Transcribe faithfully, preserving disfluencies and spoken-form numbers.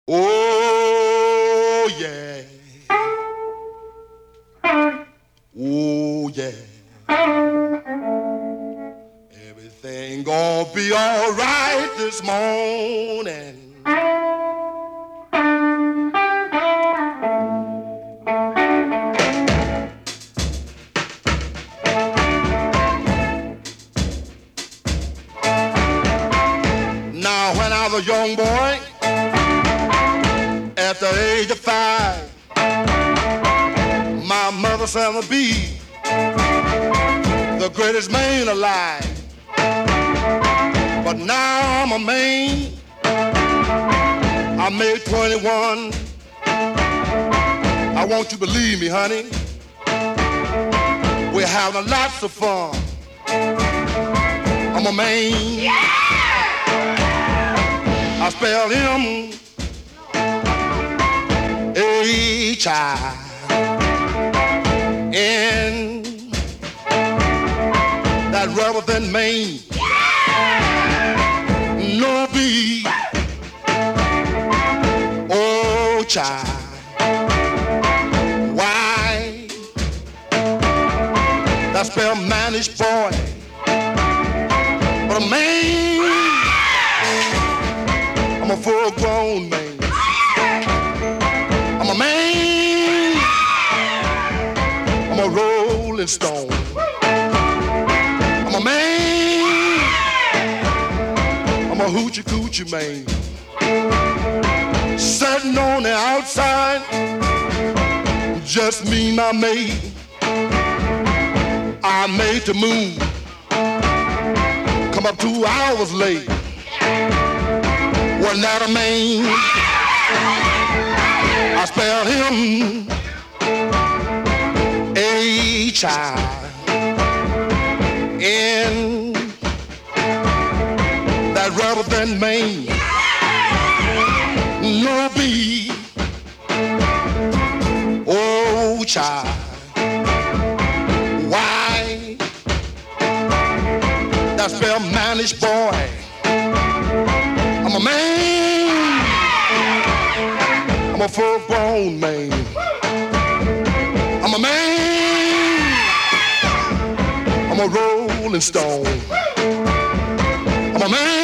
Oh yeah, oh yeah. Everything gonna be all right this morning. Now when I was a young boy, at the age of five, my mother said I'd be the greatest man alive. But now I'm a man, I made twenty-one. I want you to believe me, honey, we're having lots of fun. I'm a man, yeah! I spell him H I N, that rather than Maine. No B, oh child, why? That spell manish boy, but a man, I'm a full-grown man. I'm a man, I'm a rolling stone. I'm a man, I'm a hoochie coochie man. Sitting on the outside, just me, my mate. I made the move, come up two hours late. Wasn't that a man? I spelled him H I N, that rather than Maine. No B, oh child, why? That spell manish boy. I'm a man, I'm a full-grown man. I'm a man, I'm a rolling stone. I'm a man,